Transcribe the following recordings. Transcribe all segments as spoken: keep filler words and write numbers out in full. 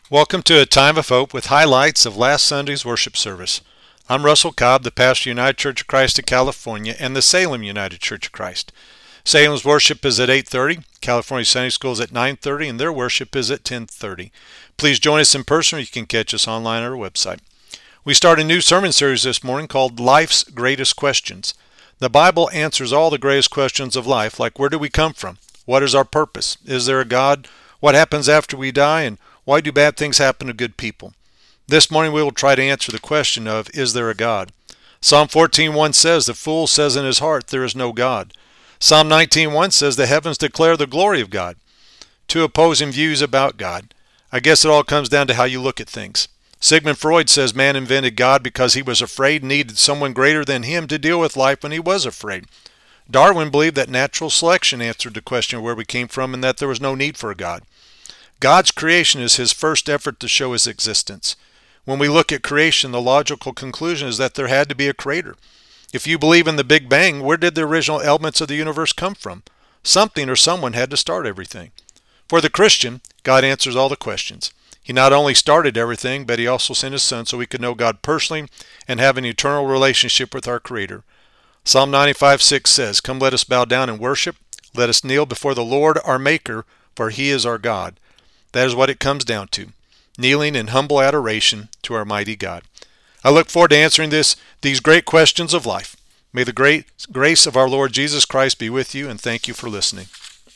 Welcome to A Time of Hope with highlights of last Sunday's worship service. I'm Russell Cobb, the pastor of United Church of Christ of California and the Salem United Church of Christ. Salem's worship is at eight thirty, California Sunday School is at nine thirty, and their worship is at ten thirty. Please join us in person or you can catch us online at our website. We start a new sermon series this morning called Life's Greatest Questions. The Bible answers all the greatest questions of life, like where do we come from? What is our purpose? Is there a God? What happens after we die? And why do bad things happen to good people? This morning we will try to answer the question of, is there a God? Psalm fourteen one says, the fool says in his heart, there is no God. Psalm nineteen one says, the heavens declare the glory of God. Two opposing views about God. I guess it all comes down to how you look at things. Sigmund Freud says man invented God because he was afraid and needed someone greater than him to deal with life when he was afraid. Darwin believed that natural selection answered the question of where we came from and that there was no need for a God. God's creation is his first effort to show his existence. When we look at creation, the logical conclusion is that there had to be a creator. If you believe in the Big Bang, where did the original elements of the universe come from? Something or someone had to start everything. For the Christian, God answers all the questions. He not only started everything, but he also sent his son so we could know God personally and have an eternal relationship with our Creator. Psalm ninety-five six says, come let us bow down and worship. Let us kneel before the Lord our Maker, for he is our God. That is what it comes down to, kneeling in humble adoration to our mighty God. I look forward to answering this, these great questions of life. May the great grace of our Lord Jesus Christ be with you, and thank you for listening.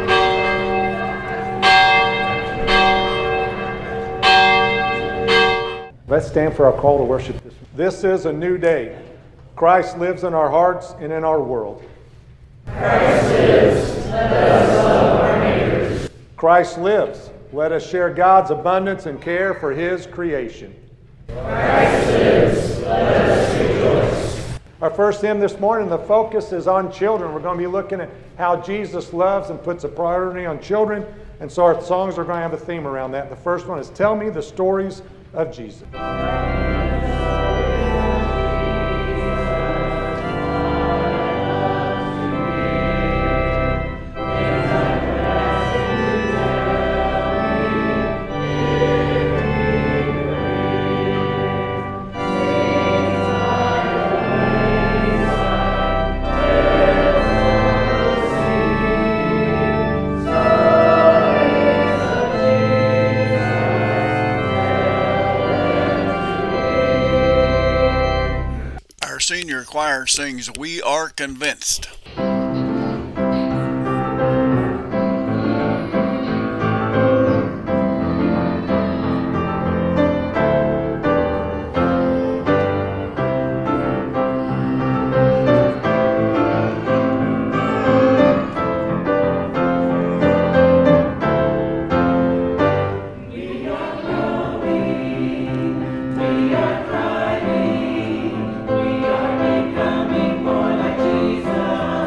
Let's stand for our call to worship. This is a new day. Christ lives in our hearts and in our world. Christ lives, let us love our neighbors. Christ lives. Let us share God's abundance and care for his creation. Christ lives, let us rejoice. Our first hymn this morning, the focus is on children. We're going to be looking at how Jesus loves and puts a priority on children. And so our songs are going to have a theme around that. The first one is Tell Me the Stories of Jesus. Senior choir sings We Are Convinced. More like Jesus.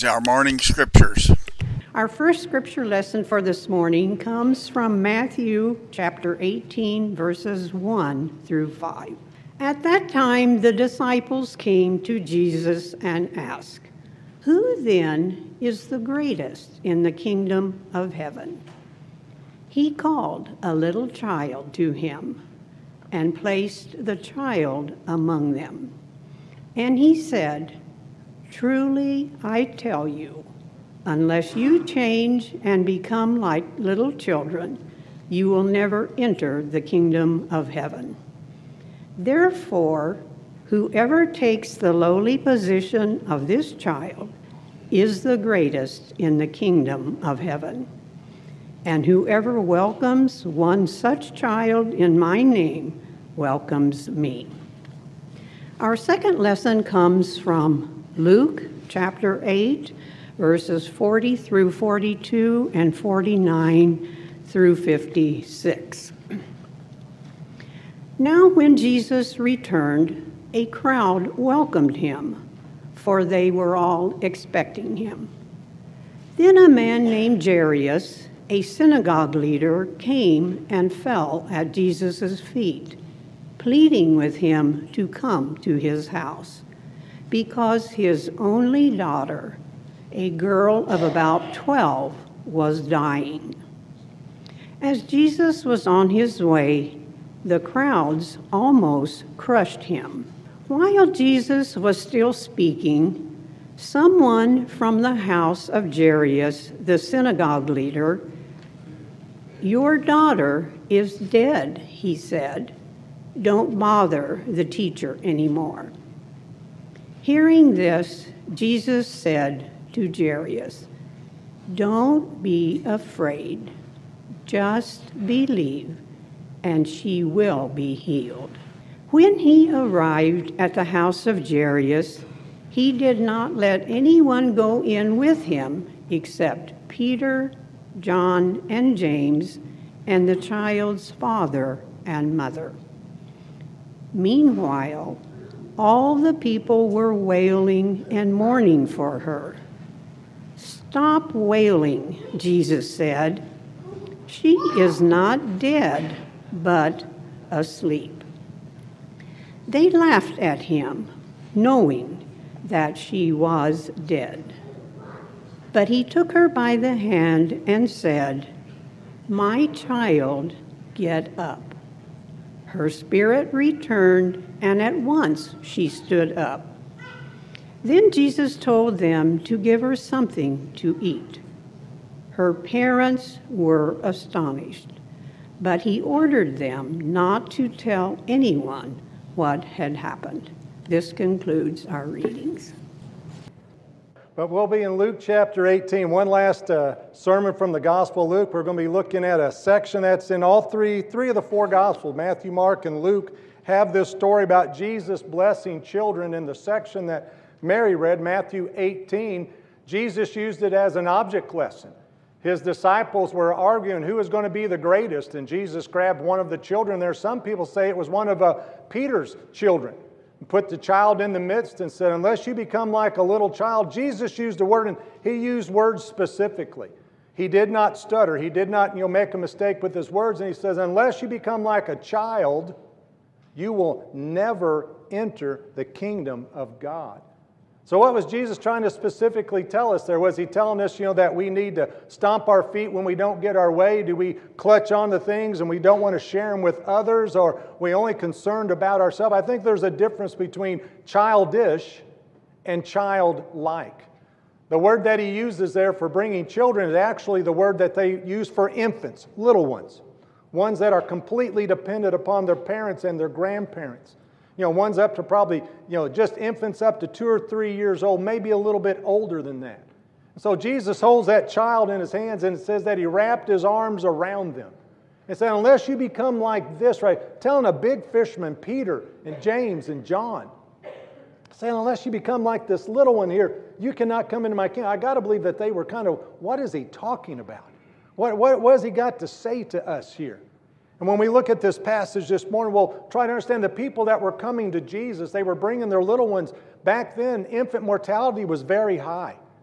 is our morning scriptures. Our first scripture lesson for this morning comes from Matthew chapter eighteen, verses one through five. At that time, the disciples came to Jesus and asked, "Who then is the greatest in the kingdom of heaven?" He called a little child to him and placed the child among them. And he said, "Truly I tell you, unless you change and become like little children, you will never enter the kingdom of heaven. Therefore, whoever takes the lowly position of this child is the greatest in the kingdom of heaven. And whoever welcomes one such child in my name welcomes me." Our second lesson comes from Luke chapter eight, verses forty through forty-two and forty-nine through fifty-six. Now when Jesus returned, a crowd welcomed him, for they were all expecting him. Then a man named Jairus, a synagogue leader, came and fell at Jesus' feet, pleading with him to come to his house, because his only daughter, a girl of about twelve, was dying. As Jesus was on his way, the crowds almost crushed him. While Jesus was still speaking, someone from the house of Jairus, the synagogue leader, "Your daughter is dead," he said. "Don't bother the teacher anymore." Hearing this, Jesus said to Jairus, "Don't be afraid. Just believe, and she will be healed." When he arrived at the house of Jairus, he did not let anyone go in with him except Peter, John, and James, and the child's father and mother. Meanwhile, all the people were wailing and mourning for her. "Stop wailing," Jesus said. "She is not dead, but asleep." They laughed at him, knowing that she was dead. But he took her by the hand and said, "My child, get up." Her spirit returned, and at once she stood up. Then Jesus told them to give her something to eat. Her parents were astonished, but he ordered them not to tell anyone what had happened. This concludes our readings. But we'll be in Luke chapter eighteen. One last uh, sermon from the Gospel of Luke. We're going to be looking at a section that's in all three, three of the four Gospels. Matthew, Mark, and Luke have this story about Jesus blessing children. In the section that Mary read, Matthew eighteen, Jesus used it as an object lesson. His disciples were arguing who was going to be the greatest, and Jesus grabbed one of the children there. Some people say it was one of uh, Peter's children. Put the child in the midst and said, "Unless you become like a little child." Jesus used a word, and he used words specifically. He did not stutter. He did not, you know, make a mistake with his words. And he says, "Unless you become like a child, you will never enter the kingdom of God." So what was Jesus trying to specifically tell us there? Was he telling us, you know, that we need to stomp our feet when we don't get our way? Do we clutch on to things and we don't want to share them with others? Or are we only concerned about ourselves? I think there's a difference between childish and childlike. The word that he uses there for bringing children is actually the word that they use for infants, little ones. Ones that are completely dependent upon their parents and their grandparents. You know, ones up to probably, you know, just infants up to two or three years old, maybe a little bit older than that. So Jesus holds that child in his hands, and it says that he wrapped his arms around them. It said, unless you become like this, right? Telling a big fisherman, Peter and James and John, saying, unless you become like this little one here, you cannot come into my kingdom. I got to believe that they were kind of, what is he talking about? What, what, what has he got to say to us here? And when we look at this passage this morning, we'll try to understand the people that were coming to Jesus. They were bringing their little ones. Back then, infant mortality was very high.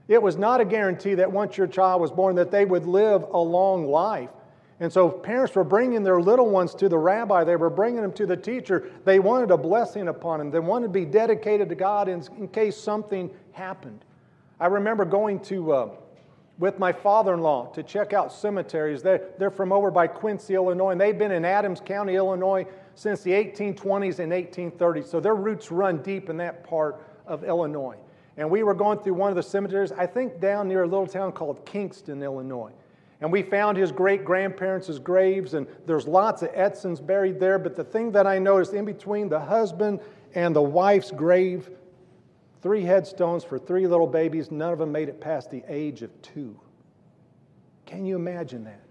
It was not a guarantee that once your child was born that they would live a long life. And so parents were bringing their little ones to the rabbi. They were bringing them to the teacher. They wanted a blessing upon them. They wanted to be dedicated to God in, in case something happened. I remember going to, uh, with my father-in-law to check out cemeteries. They're, they're from over by Quincy, Illinois, and they've been in Adams County, Illinois since the eighteen twenties and eighteen thirties. So their roots run deep in that part of Illinois. And we were going through one of the cemeteries, I think down near a little town called Kingston, Illinois. And we found his great-grandparents' graves, and there's lots of Edsons buried there. But the thing that I noticed, in between the husband and the wife's grave, three headstones for three little babies. None of them made it past the age of two. Can you imagine that?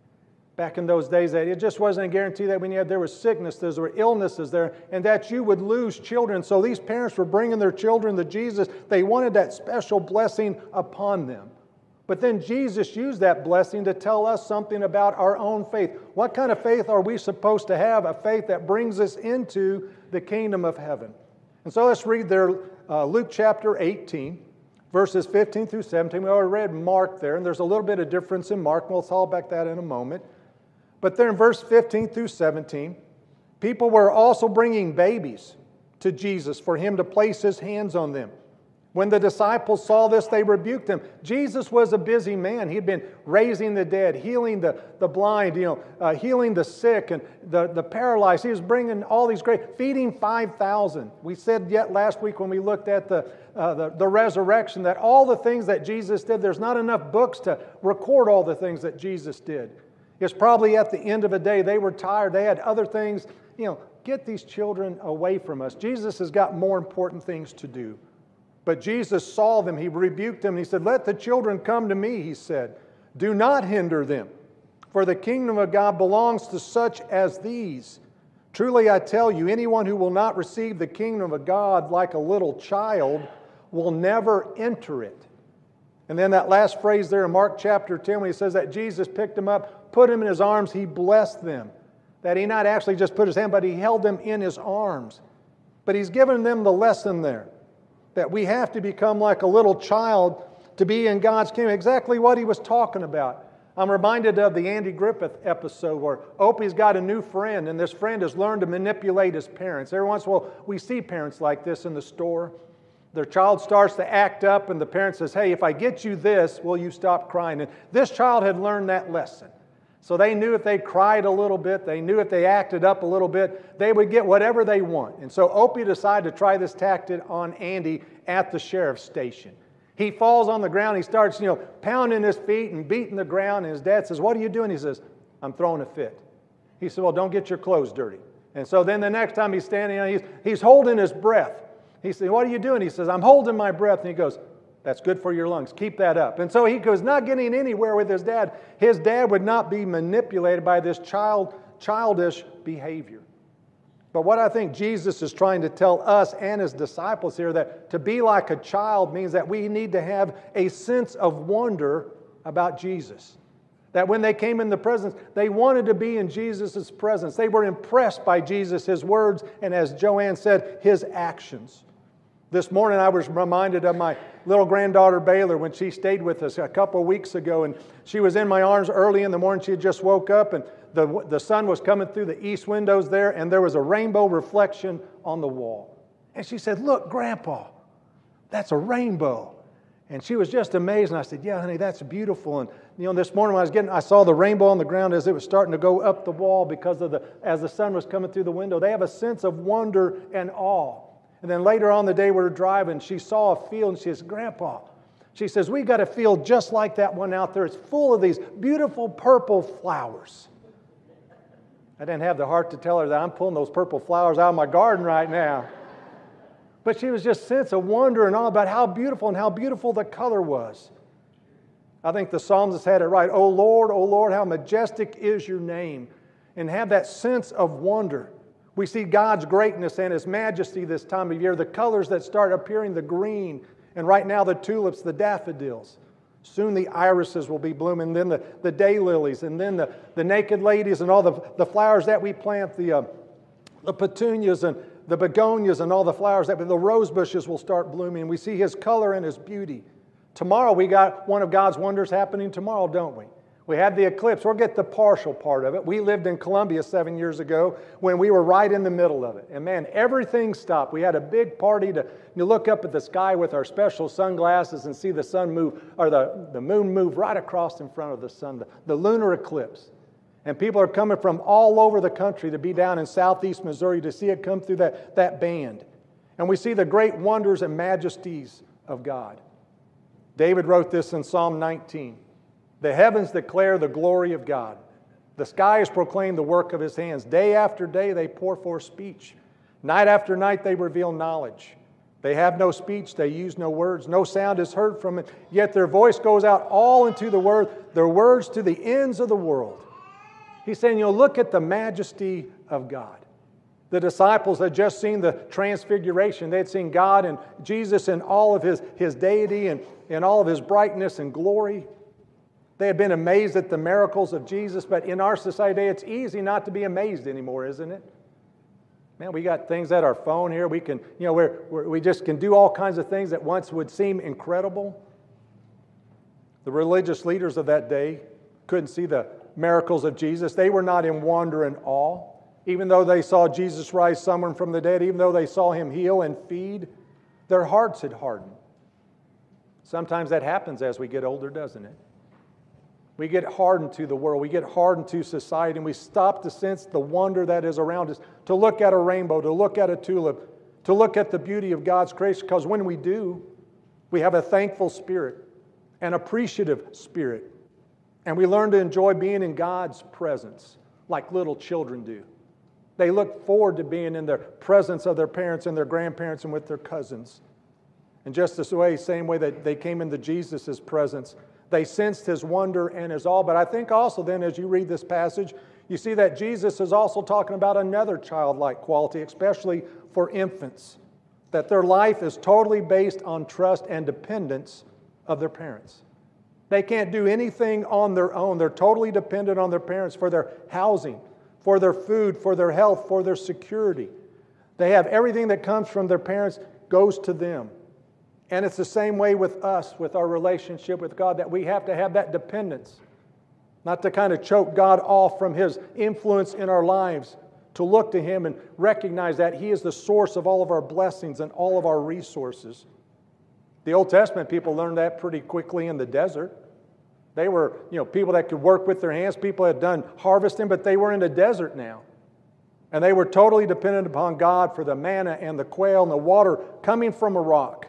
Back in those days, it just wasn't a guarantee that when you had, there was sickness, there were illnesses there, and that you would lose children. So these parents were bringing their children to Jesus. They wanted that special blessing upon them. But then Jesus used that blessing to tell us something about our own faith. What kind of faith are we supposed to have? A faith that brings us into the kingdom of heaven. And so let's read there, uh, Luke chapter eighteen, verses fifteen through seventeen. We already read Mark there, and there's a little bit of difference in Mark. We'll talk about that in a moment. But there in verse fifteen through seventeen, people were also bringing babies to Jesus for him to place his hands on them. When the disciples saw this, they rebuked him. Jesus was a busy man. He'd been raising the dead, healing the, the blind, you know, uh, healing the sick and the, the paralyzed. He was bringing all these great, feeding five thousand. We said yet last week when we looked at the, uh, the, the resurrection that all the things that Jesus did, there's not enough books to record all the things that Jesus did. It's probably at the end of a day, they were tired. They had other things. You know, get these children away from us. Jesus has got more important things to do. But Jesus saw them. He rebuked them. He said, "Let the children come to me," he said. "Do not hinder them, for the kingdom of God belongs to such as these. Truly I tell you, anyone who will not receive the kingdom of God like a little child will never enter it." And then that last phrase there in Mark chapter ten, when he says that Jesus picked them up, put him in his arms, he blessed them. That he not actually just put his hand, but he held them in his arms. But he's given them the lesson there, that we have to become like a little child to be in God's kingdom. Exactly what he was talking about. I'm reminded of the Andy Griffith episode where Opie's got a new friend, and this friend has learned to manipulate his parents. Every once in a while, we see parents like this in the store. Their child starts to act up, and the parent says, "Hey, if I get you this, will you stop crying?" And this child had learned that lesson. So they knew if they cried a little bit, they knew if they acted up a little bit, they would get whatever they want. And so Opie decided to try this tactic on Andy at the sheriff's station. He falls on the ground. He starts, you know, pounding his feet and beating the ground. And his dad says, "What are you doing?" He says, "I'm throwing a fit." He said, "Well, don't get your clothes dirty." And so then the next time he's standing, he's, he's holding his breath. He said, "What are you doing?" He says, "I'm holding my breath." And he goes, "That's good for your lungs. Keep that up." And so he was not getting anywhere with his dad. His dad would not be manipulated by this child, childish behavior. But what I think Jesus is trying to tell us and his disciples here, that to be like a child means that we need to have a sense of wonder about Jesus. That when they came in the presence, they wanted to be in Jesus' presence. They were impressed by Jesus, his words, and as Joanne said, his actions. This morning I was reminded of my little granddaughter Baylor when she stayed with us a couple of weeks ago, and she was in my arms early in the morning. She had just woke up, and the, the sun was coming through the east windows there, and there was a rainbow reflection on the wall. And she said, "Look, Grandpa, that's a rainbow." And she was just amazed, and I said, "Yeah, honey, that's beautiful." And you know, this morning when I was getting, I saw the rainbow on the ground as it was starting to go up the wall because of the, as the sun was coming through the window. They have a sense of wonder and awe. And then later on the day we were driving, she saw a field and she says, "Grandpa," she says, "we got a field just like that one out there. It's full of these beautiful purple flowers." I didn't have the heart to tell her that I'm pulling those purple flowers out of my garden right now. But she was just a sense of wonder and all about how beautiful and how beautiful the color was. I think the psalmist had it right. "O Lord, O Lord, how majestic is your name." And have that sense of wonder. We see God's greatness and his majesty this time of year. The colors that start appearing, the green, and right now the tulips, the daffodils. Soon the irises will be blooming, then the, the daylilies, and then the, the naked ladies and all the, the flowers that we plant, the, uh, the petunias and the begonias and all the flowers, that the rose bushes will start blooming. We see his color and his beauty. Tomorrow we got one of God's wonders happening tomorrow, don't we? We have the eclipse. We'll get the partial part of it. We lived in Colombia seven years ago when we were right in the middle of it. And man, everything stopped. We had a big party to you look up at the sky with our special sunglasses and see the sun move, or the, the moon move right across in front of the sun, the, the lunar eclipse. And people are coming from all over the country to be down in southeast Missouri to see it come through that, that band. And we see the great wonders and majesties of God. David wrote this in Psalm nineteen. The heavens declare the glory of God. The skies proclaim the work of His hands. Day after day they pour forth speech. Night after night they reveal knowledge. They have no speech, they use no words. No sound is heard from it, yet their voice goes out all into the word, their words to the ends of the world. He's saying, you know, look at the majesty of God. The disciples had just seen the transfiguration. They had seen God and Jesus in all of His, his deity and in all of His brightness and glory. They had been amazed at the miracles of Jesus, but in our society, it's easy not to be amazed anymore, isn't it? Man, we got things at our phone here. We can, you know, we're, we're, we just can do all kinds of things that once would seem incredible. The religious leaders of that day couldn't see the miracles of Jesus. They were not in wonder and awe. Even though they saw Jesus rise someone from the dead, even though they saw Him heal and feed, their hearts had hardened. Sometimes that happens as we get older, doesn't it? We get hardened to the world. We get hardened to society, and we stop to sense the wonder that is around us, to look at a rainbow, to look at a tulip, to look at the beauty of God's creation, because when we do, we have a thankful spirit, an appreciative spirit, and we learn to enjoy being in God's presence like little children do. They look forward to being in the presence of their parents and their grandparents and with their cousins. And just this way, same way that they came into Jesus' presence, they sensed His wonder and His awe. But I think also then as you read this passage, you see that Jesus is also talking about another childlike quality, especially for infants, that their life is totally based on trust and dependence of their parents. They can't do anything on their own. They're totally dependent on their parents for their housing, for their food, for their health, for their security. They have everything that comes from their parents goes to them. And it's the same way with us, with our relationship with God, that we have to have that dependence. Not to kind of choke God off from His influence in our lives, to look to Him and recognize that He is the source of all of our blessings and all of our resources. The Old Testament people learned that pretty quickly in the desert. They were, you know, people that could work with their hands, people that had done harvesting, but they were in the desert now. And they were totally dependent upon God for the manna and the quail and the water coming from a rock.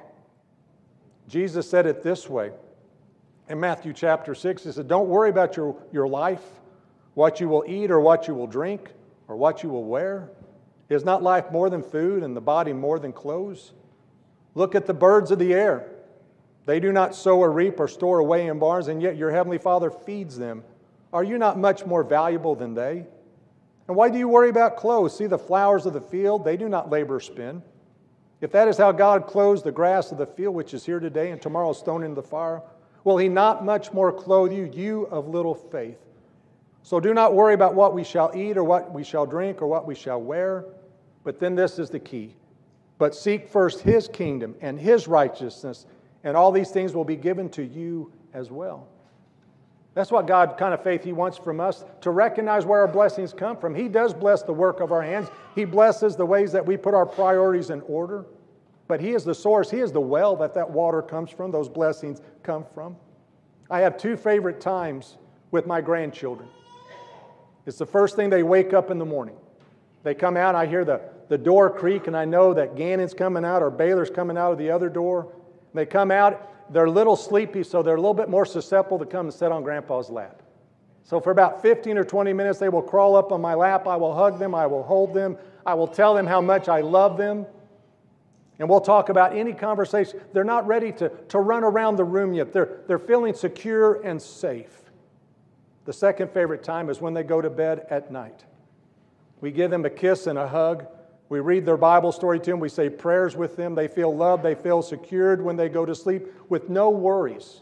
Jesus said it this way in Matthew chapter six. He said, don't worry about your, your life, what you will eat or what you will drink or what you will wear. Is not life more than food and the body more than clothes? Look at the birds of the air. They do not sow or reap or store away in barns, and yet your heavenly Father feeds them. Are you not much more valuable than they? And why do you worry about clothes? See the flowers of the field, they do not labor or spin. If that is how God clothes the grass of the field, which is here today and tomorrow is thrown into the fire, will He not much more clothe you, you of little faith? So do not worry about what we shall eat or what we shall drink or what we shall wear. But then this is the key. But seek first His kingdom and His righteousness, and all these things will be given to you as well. That's what God kind of faith He wants from us, to recognize where our blessings come from. He does bless the work of our hands. He blesses the ways that we put our priorities in order. But He is the source. He is the well that that water comes from, those blessings come from. I have two favorite times with my grandchildren. It's the first thing they wake up in the morning. They come out, I hear the, the door creak, and I know that Gannon's coming out or Baylor's coming out of the other door. They come out. They're a little sleepy, so they're a little bit more susceptible to come and sit on Grandpa's lap. So for about fifteen or twenty minutes, they will crawl up on my lap. I will hug them. I will hold them. I will tell them how much I love them. And we'll talk about any conversation. They're not ready to, to run around the room yet. They're, they're feeling secure and safe. The second favorite time is when they go to bed at night. We give them a kiss and a hug. We read their Bible story to them. We say prayers with them. They feel loved. They feel secured when they go to sleep with no worries.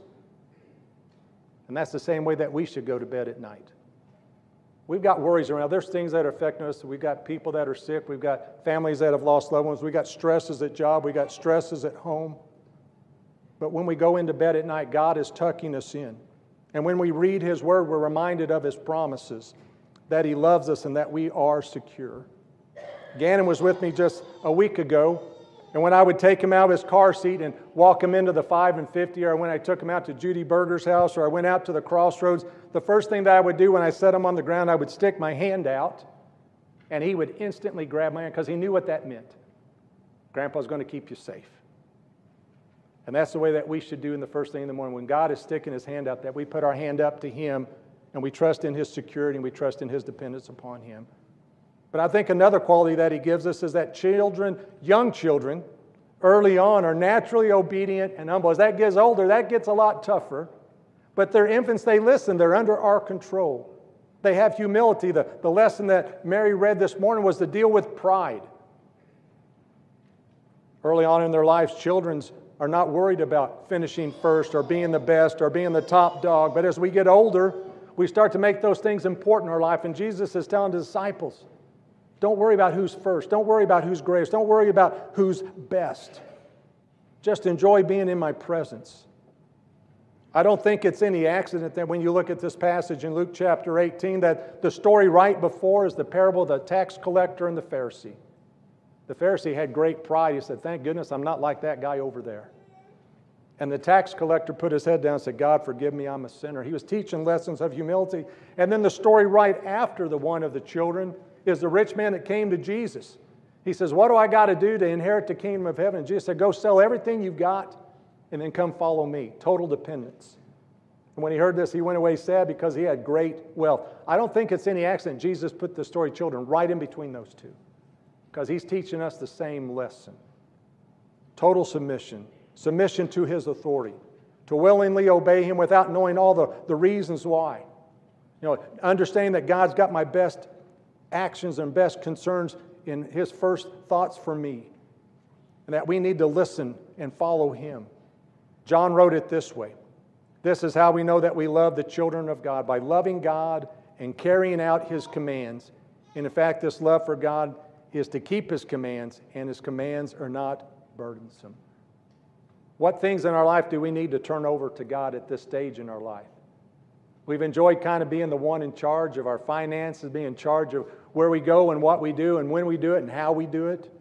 And that's the same way that we should go to bed at night. We've got worries around. There's things that are affecting us. We've got people that are sick. We've got families that have lost loved ones. We've got stresses at job. We've got stresses at home. But when we go into bed at night, God is tucking us in. And when we read His Word, we're reminded of His promises, that He loves us and that we are secure. Gannon was with me just a week ago, and when I would take him out of his car seat and walk him into the five and fifty, or when I took him out to Judy Berger's house, or I went out to the crossroads, the first thing that I would do when I set him on the ground, I would stick my hand out, and he would instantly grab my hand because he knew what that meant. Grandpa's going to keep you safe. And that's the way that we should do in the first thing in the morning. When God is sticking His hand out, that we put our hand up to Him and we trust in His security and we trust in His dependence upon Him. But I think another quality that He gives us is that children, young children, early on are naturally obedient and humble. As that gets older, that gets a lot tougher. But they're infants, they listen, they're under our control. They have humility. The, the lesson that Mary read this morning was to deal with pride. Early on in their lives, children are not worried about finishing first or being the best or being the top dog. But as we get older, we start to make those things important in our life. And Jesus is telling the disciples, don't worry about who's first. Don't worry about who's greatest. Don't worry about who's best. Just enjoy being in my presence. I don't think it's any accident that when you look at this passage in Luke chapter eighteen, that the story right before is the parable of the tax collector and the Pharisee. The Pharisee had great pride. He said, thank goodness I'm not like that guy over there. And the tax collector put his head down and said, God, forgive me, I'm a sinner. He was teaching lessons of humility. And then the story right after the one of the children is the rich man that came to Jesus. He says, what do I got to do to inherit the kingdom of heaven? And Jesus said, go sell everything you've got and then come follow me. Total dependence. And when he heard this, he went away sad because he had great wealth. I don't think it's any accident Jesus put the story of children right in between those two, because He's teaching us the same lesson. Total submission. Submission to His authority. To willingly obey Him without knowing all the, the reasons why. You know, understanding that God's got my best actions and best concerns in His first thoughts for me. And that we need to listen and follow Him. John wrote it this way. This is how we know that we love the children of God, by loving God and carrying out His commands. And in fact, this love for God is to keep His commands, and His commands are not burdensome. What things in our life do we need to turn over to God at this stage in our life? We've enjoyed kind of being the one in charge of our finances, being in charge of where we go and what we do and when we do it and how we do it.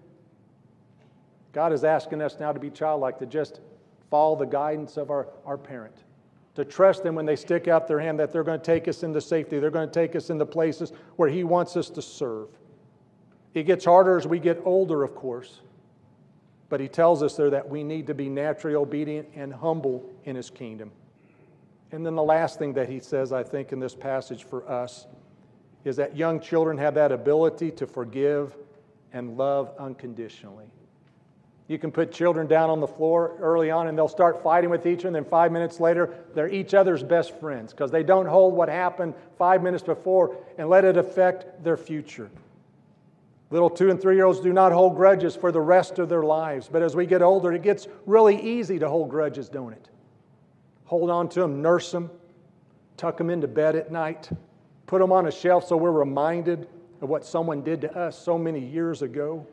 God is asking us now to be childlike, to just follow the guidance of our, our parent. To trust them when they stick out their hand that they're going to take us into safety. They're going to take us into places where He wants us to serve. It gets harder as we get older, of course. But He tells us there that we need to be naturally obedient and humble in His kingdom. And then the last thing that He says, I think, in this passage for us is that young children have that ability to forgive and love unconditionally. You can put children down on the floor early on and they'll start fighting with each other, and then five minutes later, they're each other's best friends because they don't hold what happened five minutes before and let it affect their future. Little two and three-year-olds do not hold grudges for the rest of their lives, but as we get older, it gets really easy to hold grudges, don't it? Hold on to them, nurse them, tuck them into bed at night, put them on a shelf so we're reminded of what someone did to us so many years ago.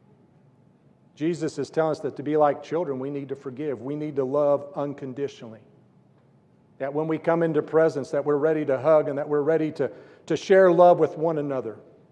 Jesus is telling us that to be like children, we need to forgive. We need to love unconditionally. That when we come into presence, that we're ready to hug and that we're ready to, to share love with one another.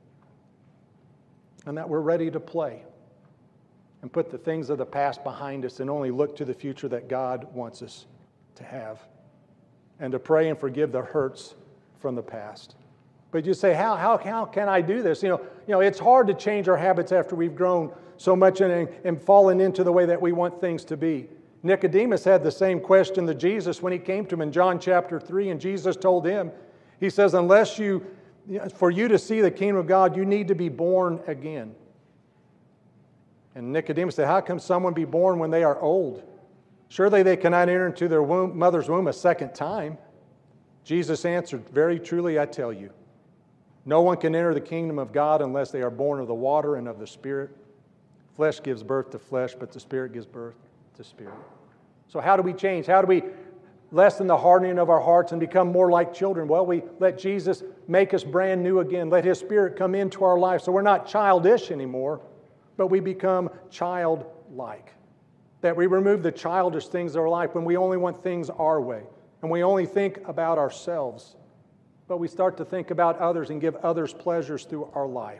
And that we're ready to play and put the things of the past behind us and only look to the future that God wants us to have. And to pray and forgive the hurts from the past. But you say, how, how, how can I do this? You know, you know, it's hard to change our habits after we've grown so much and, and fallen into the way that we want things to be. Nicodemus had the same question to Jesus when he came to him in John chapter three, and Jesus told him, He says, unless you, for you to see the kingdom of God, you need to be born again. And Nicodemus said, how can someone be born when they are old? Surely they cannot enter into their womb, mother's womb a second time. Jesus answered, very truly I tell you, no one can enter the kingdom of God unless they are born of the water and of the Spirit. Flesh gives birth to flesh, but the Spirit gives birth to spirit. So how do we change? How do we lessen the hardening of our hearts and become more like children? Well, we let Jesus make us brand new again. Let His Spirit come into our life so we're not childish anymore, but we become childlike. That we remove the childish things of our life when we only want things our way and we only think about ourselves. But we start to think about others and give others pleasures through our life.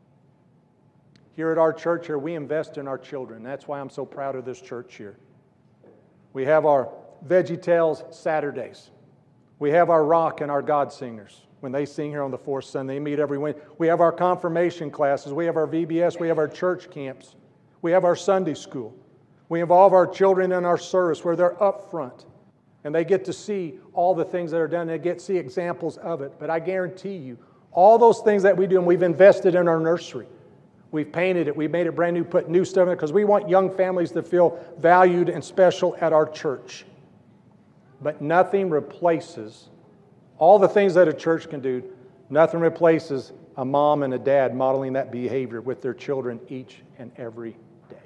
Here at our church here, we invest in our children. That's why I'm so proud of this church here. We have our VeggieTales Saturdays. We have our rock and our God singers. When they sing here on the fourth Sunday, they meet every Wednesday. We have our confirmation classes. We have our V B S. We have our church camps. We have our Sunday school. We involve our children in our service where they're up front. And they get to see all the things that are done. They get to see examples of it. But I guarantee you, all those things that we do, and we've invested in our nursery. We've painted it. We've made it brand new, put new stuff in it, because we want young families to feel valued and special at our church. But nothing replaces all the things that a church can do. Nothing replaces a mom and a dad modeling that behavior with their children each and every day.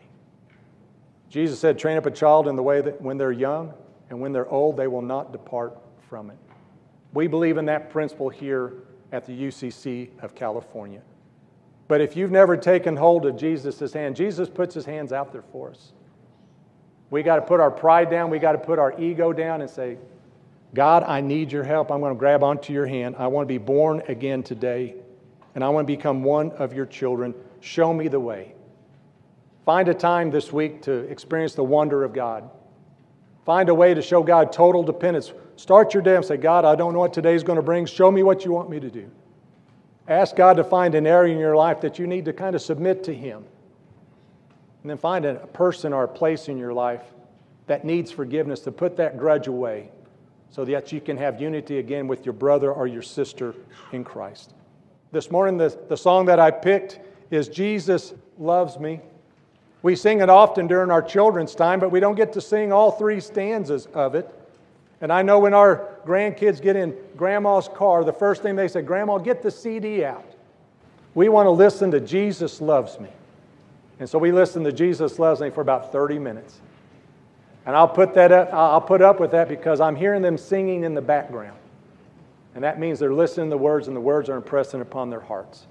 Jesus said, train up a child in the way that when they're young, and when they're old, they will not depart from it. We believe in that principle here at the U C C of California. But if you've never taken hold of Jesus' hand, Jesus puts his hands out there for us. We got to put our pride down. We got to put our ego down and say, God, I need your help. I'm going to grab onto your hand. I want to be born again today, and I want to become one of your children. Show me the way. Find a time this week to experience the wonder of God. Find a way to show God total dependence. Start your day and say, God, I don't know what today's going to bring. Show me what you want me to do. Ask God to find an area in your life that you need to kind of submit to Him. And then find a person or a place in your life that needs forgiveness, to put that grudge away so that you can have unity again with your brother or your sister in Christ. This morning, the, the song that I picked is Jesus Loves Me. We sing it often during our children's time, but we don't get to sing all three stanzas of it. And I know when our grandkids get in Grandma's car, the first thing they say, Grandma, get the C D out. We want to listen to Jesus Loves Me. And so we listen to Jesus Loves Me for about thirty minutes. And I'll put that up, I'll put up with that because I'm hearing them singing in the background. And that means they're listening to the words, and the words are impressing upon their hearts.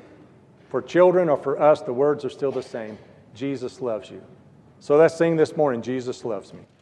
For children or for us, the words are still the same. Jesus loves you. So let's sing this morning, Jesus Loves Me.